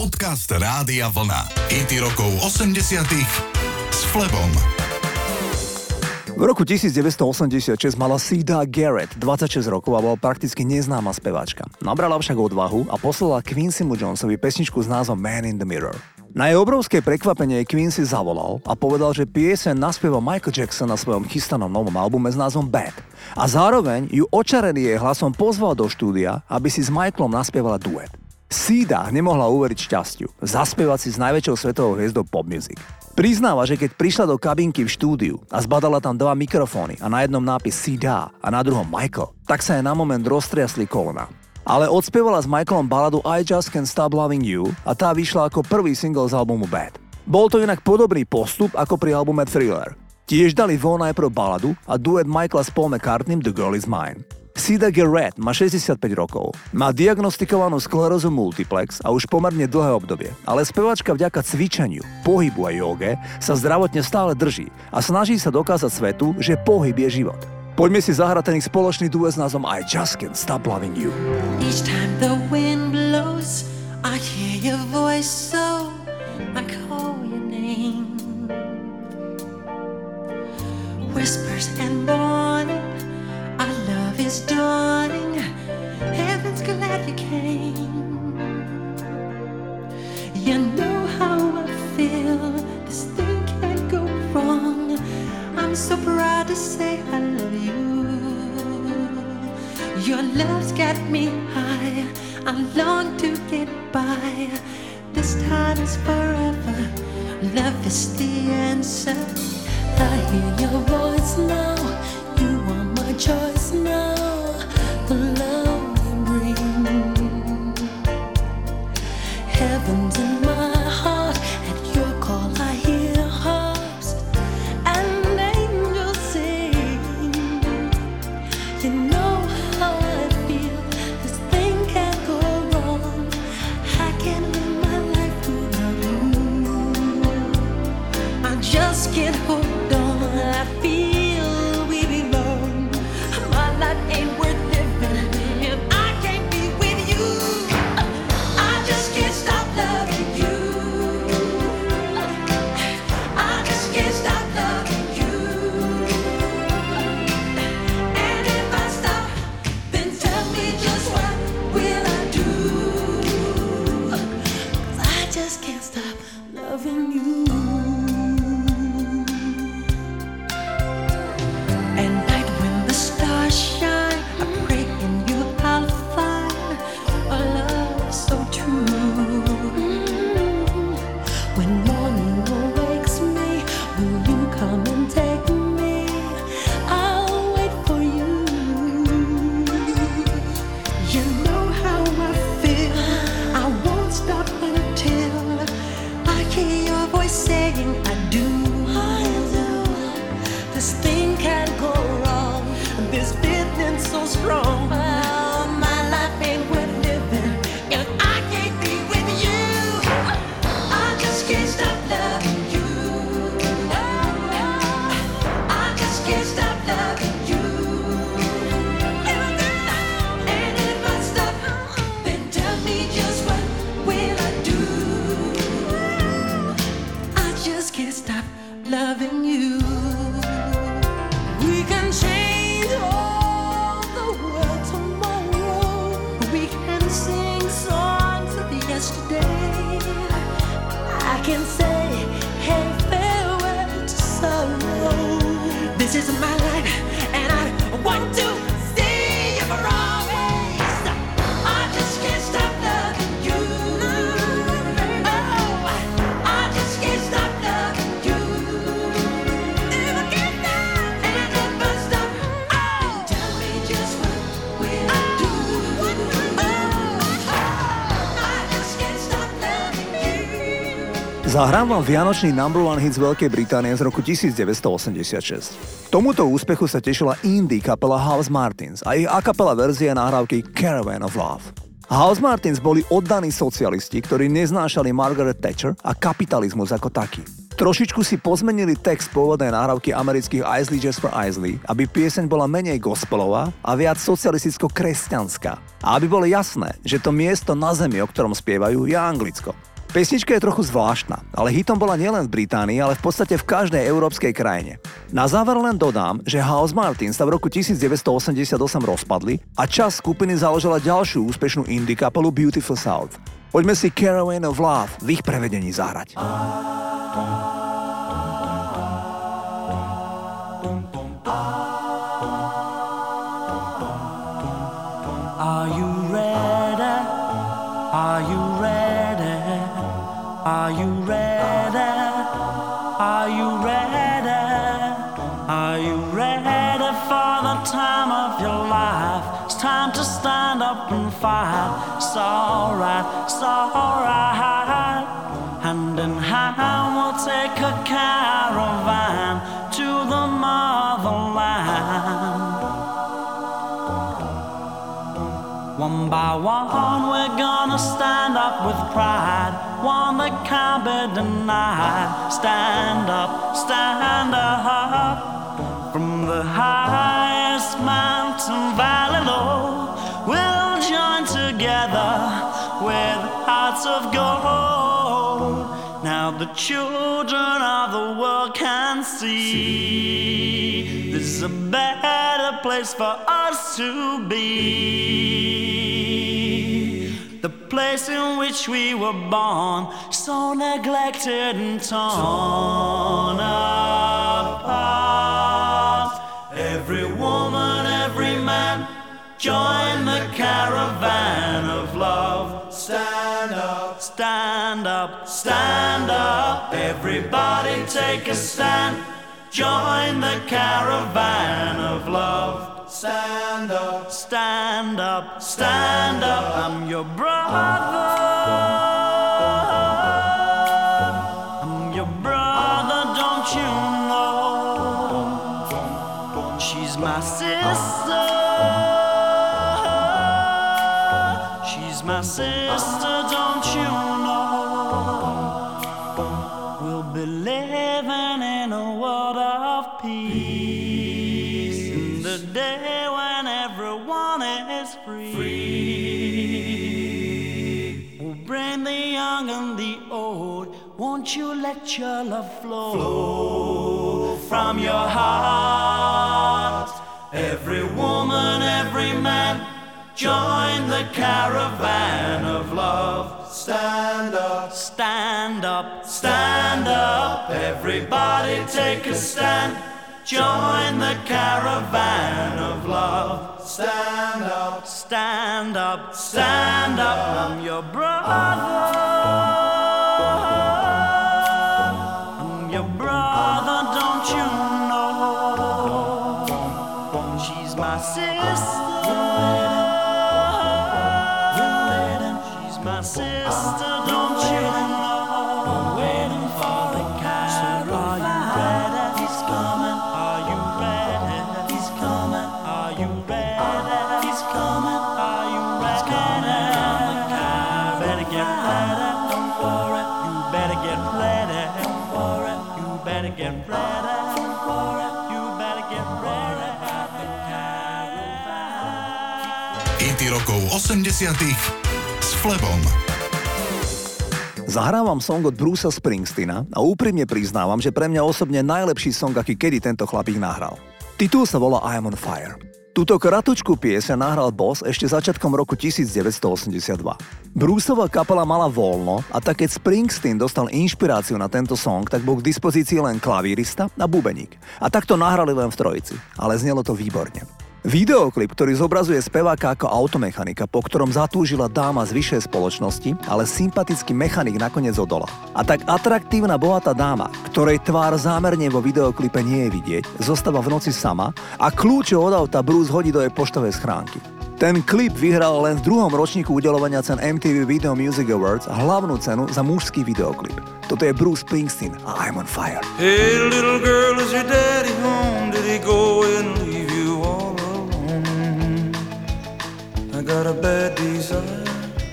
Podcast Rádia Vlna. Hity rokov 80-tych s Flebom. V roku 1986 mala Sida Garrett 26 rokov a bola prakticky neznáma speváčka. Nabrala však odvahu a poslala Quincymu Jonesovi pesničku s názvom Man in the Mirror. Na jej obrovské prekvapenie Quincy zavolal a povedal, že pieseň naspieva Michael Jackson na svojom chystanom novom albume s názvom Bad. A zároveň ju očarený jej hlasom pozval do štúdia, aby si s Michaelom naspievala duet. Sida nemohla uveriť šťastiu, zaspievať si s najväčšou svetovou hviezdou pop music. Priznáva, že keď prišla do kabinky v štúdiu a zbadala tam dva mikrofóny a na jednom nápis Sida a na druhom Michael, tak sa jej na moment roztriasli kolena. Ale odspievala s Michaelom baladu I Just Can't Stop Loving You a tá vyšla ako prvý single z albumu Bad. Bol to inak podobný postup ako pri albume Thriller. Tiež dali von najprv baladu a duet Michaela s Paul McCartneym The Girl Is Mine. Sida Garrett má 65 rokov. Má diagnostikovanú sklerózu multiplex a už pomerne dlhé obdobie. Ale speváčka vďaka cvičeniu, pohybu a joge sa zdravotne stále drží a snaží sa dokázať svetu, že pohyb je život. Poďme si zahrať ten ich spoločný duet s názvom I Just Can't Stop Loving You. Each time the wind blows, I hear your voice, so I call your name. Whispers and warning, our love is dawning. Heaven's glad you came. You know how I feel. This thing can't go wrong. I'm so proud to say I love you. Your love's got me high. I long to get by. This time is forever. Love is the answer. I hear your voice now. You are my choice now. The love you bring. Heaven's in my heart. At your call I hear harps and angels sing. You know how I feel. This thing can't go wrong. I can't live my life without you. I just can't hold on. I feel we belong. My life ain't worth living if I can't be with you. I just can't stop loving you. I just can't stop loving you. And if I stop, then tell me just what will I do? 'Cause I just can't stop loving you. At night when the stars shine, I pray in you I'll find a love so true. When morning awakes me, will you come and take me? I'll wait for you. You know how I feel. I won't stop until I hear your voice saying I do. This thing can't go wrong. This feeling so strong. Oh, my life ain't worth living if I can't be with you. I just can't stop loving you. I just can't stop loving you. And if I stop, then tell me just what will I do? I just can't stop loving you. We can change all the world tomorrow. We can sing songs of yesterday. I can say, hey, farewell to sorrow. This is my life, and I want to see you for always. I just can't stop loving you. Oh, I just can't stop loving you. If I can't stop, and if I stop, oh, tell me just what will I do? I just can't stop loving you. Zahrám vám vianočný number one hit z Veľkej Británie z roku 1986. Tomuto úspechu sa tešila indie kapela House Martins a ich a cappella verzia nahrávky Caravan of Love. House Martins boli oddaní socialisti, ktorí neznášali Margaret Thatcher a kapitalizmus ako taký. Trošičku si pozmenili text pôvodnej nahrávky amerických Isley Jasper Isley, aby pieseň bola menej gospelová a viac socialisticko-kresťanská. A aby bolo jasné, že to miesto na zemi, o ktorom spievajú, je Anglicko. Pesnička je trochu zvláštna, ale hitom bola nielen v Británii, ale v podstate v každej európskej krajine. Na záver len dodám, že House Martins sa v roku 1988 rozpadli a časť skupiny založila ďalšiu úspešnú indie kapelu Beautiful South. Poďme si Caravan of Love v ich prevedení zahrať. Are you ready? Are you ready? Are you ready? Are you ready? Are you ready for the time of your life? It's time to stand up and fight. It's alright, it's alright. Hand in hand we'll take a caravan to the motherland. One by one we're gonna stand up with pride, one that can't be denied. Stand up, stand up. From the highest mountain valley low, we'll join together with hearts of gold. Now the children of the world can see this is a better place for us to be. The place in which we were born, so neglected and torn apart. Every woman, every man, join the caravan of love. Stand up, stand up, stand up. Everybody take a stand. Join the caravan of love. Stand up, stand up, stand up. I'm your brother. I'm your brother, don't you know? She's my sister. She's my sister, don't you know? We'll be living in a world of peace, in the day when everyone is free. We'll bring the young and the old. Won't you let your love flow from your heart? Every woman, every man, join the caravan of love. Stand up, stand up, stand up. Everybody take a stand. Join the caravan of love. Stand up, stand up, stand up. I'm your brother. I'm your brother, don't you know? She's my sister. My sister, don't you know? Waiting for the caravan. Are you ready? He's coming. Are you ready? He's coming. Are you ready? He's coming. Are you ready? Better get ready. Don't worry. You better get ready. Don't worry. You better get ready. Don't worry. You better get ready. Hity rokov 80-tych s Flebom. Zahrávam song od Brucea Springsteena a úprimne priznávam, že pre mňa osobne najlepší song, aký kedy tento chlapík nahral. Titul sa volá I Am on Fire. Túto kratučku pieseň nahral Boss ešte začiatkom roku 1982. Bruceova kapela mala voľno a tak keď Springsteen dostal inšpiráciu na tento song, tak bol k dispozícii len klavírista a bubeník. A tak to nahrali len v trojici, ale znelo to výborne. Videoklip, ktorý zobrazuje speváka ako automechanika, po ktorom zatúžila dáma z vyššej spoločnosti, ale sympatický mechanik nakoniec odolal. A tak atraktívna bohatá dáma, ktorej tvár zámerne vo videoklipe nie je vidieť, zostáva v noci sama a kľúče od auta Bruce hodí do jej poštovej schránky. Ten klip vyhral len v 2. ročníku udeľovania cen MTV Video Music Awards hlavnú cenu za mužský videoklip. Toto je Bruce Springsteen a I'm on Fire. Hey little girl, is your daddy home? Did he go and leave you all alone? I got a bad desire.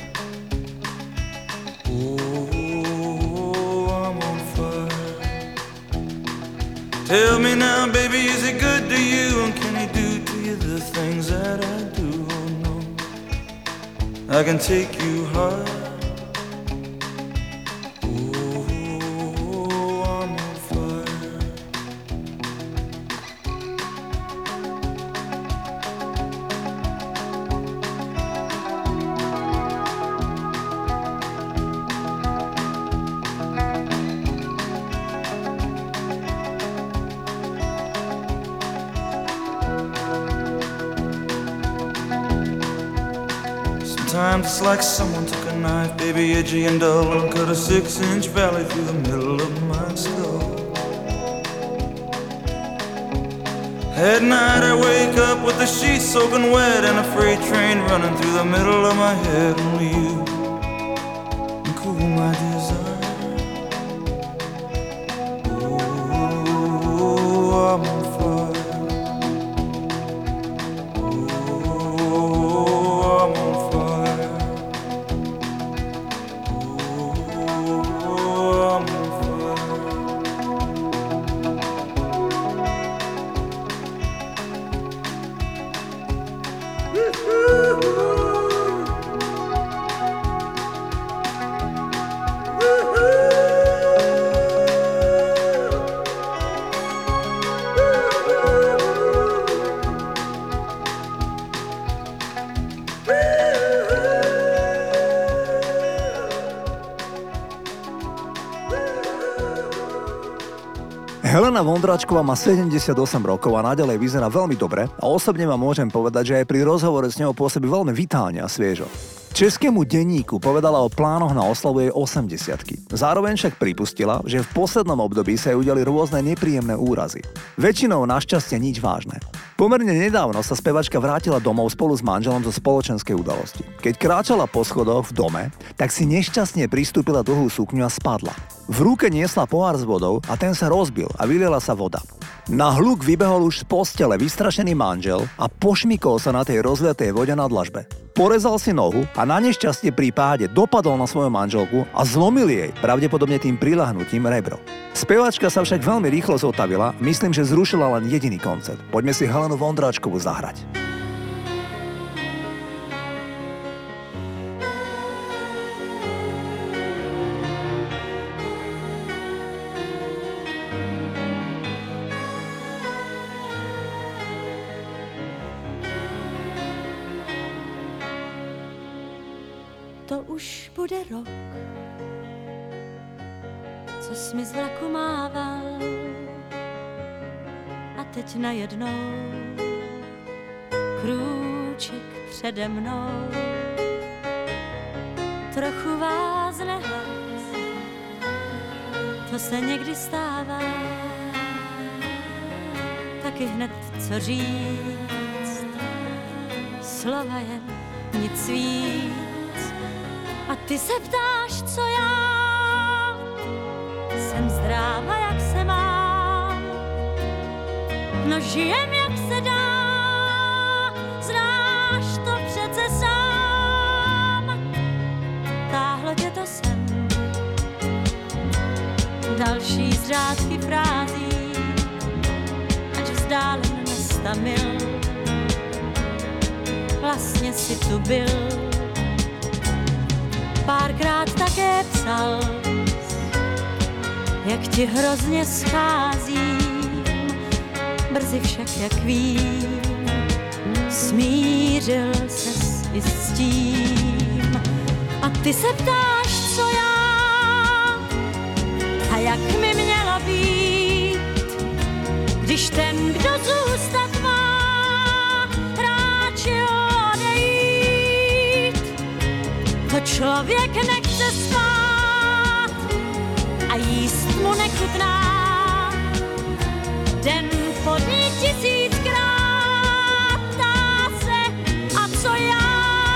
Oh, I'm on fire. Tell me now, baby, is he good to you? And can he do to you the things that I do? I can take you high Sometimes it's like someone took a knife, baby, edgy and dull, and cut a 6-inch valley through the middle of my skull. At night I wake up with the sheets soaking wet and a freight train running through the middle of my head. Only you can cool my desire. Oh, I'm on fire. Helena Vondráčková má 78 rokov a naďalej vyzerá veľmi dobre a osobne vám môžem povedať, že aj pri rozhovore s ňou pôsobí veľmi vitálne a sviežo. Českému denníku povedala o plánoch na oslavu jej 80-ky. Zároveň však pripustila, že v poslednom období sa jej udiali rôzne nepríjemné úrazy. Väčšinou našťastie nič vážne. Pomerne nedávno sa spevačka vrátila domov spolu s manželom zo spoločenskej udalosti. Keď kráčala po schodoch v dome, tak si nešťastne pristúpila dlhú sukňu a spadla. V ruke niesla pohár s vodou a ten sa rozbil a vyliela sa voda. Na hluk vybehol už z postele vystrašený manžel a pošmykol sa na tej rozliatej vode na dlažbe. Porezal si nohu a na nešťastie pri páde dopadol na svoju manželku a zlomil jej, pravdepodobne tým priľahnutím, rebro. Spevačka sa však veľmi rýchlo zotavila, myslím, že zrušila len jediný koncert. Poďme si Helenu Vondráčkovú zahrať. To už bude rok, co jsi mi z vlaku mával a teď najednou krůček přede mnou. Trochu vázne hlas, to se někdy stává, taky hned co říct, slova jen nic víc. A ty se ptáš, co já, jsem zdráva, jak se mám, no žijem, jak se dá, znáš to přece sám. Táhlo tě to sem, další z řádky frází, ať vzdálen na 100 mil, vlastně si tu byl. Párkrát také psal, jak ti hrozně scházím, brzy však, jak vím, smířil ses i s tím. A ty se ptáš, co já, a jak mi mělo být, když ten, kdo zůstat má, ráčil odejít. To člověk nechce spát a jíst mu nechutná, den po dní 1000krát ptá se, a co já,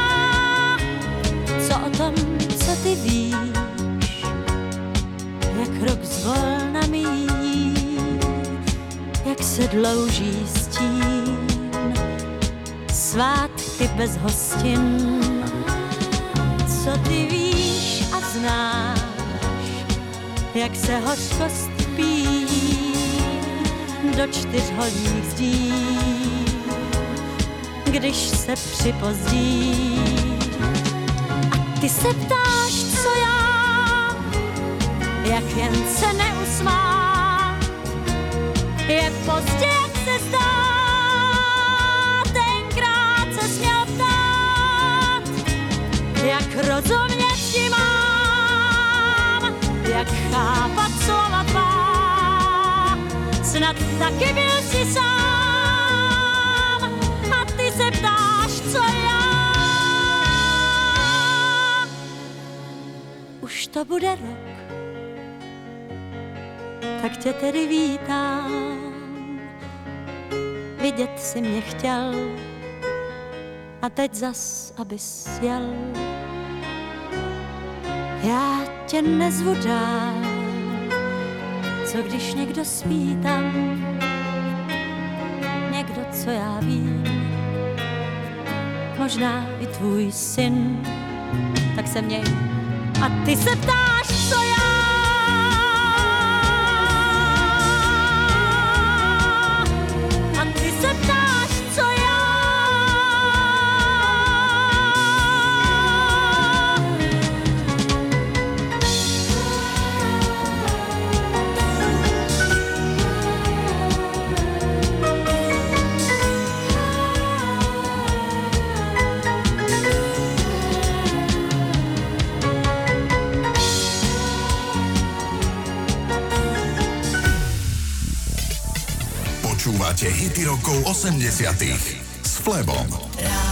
co o tom, co ty víš, jak rok zvolna míjí, jak se dlouží stín, svátky bez hostin. Co ty víš a znáš, jak se hořkost píjí do 4 holých zdí, když se připozdí. A ty se ptáš, co já, jak jen se neusmát, je pozdě, jak se zdá, tenkrát se směl ptát, jak rozumět ti mám, jak chápat slova tvá, snad taky byl si sám. A ty se ptáš, co já, to bude rok, tak tě tedy vítám. Vidět si mě chtěl a teď zas, abys jel. Já tě nezvu dál, co když někdo spí tam, někdo, co já vím, možná i tvůj syn, tak se měj. A ty se ptáš, co já, a ty se ptáš, co já. Počúvate hity rokov 80 s Flebom.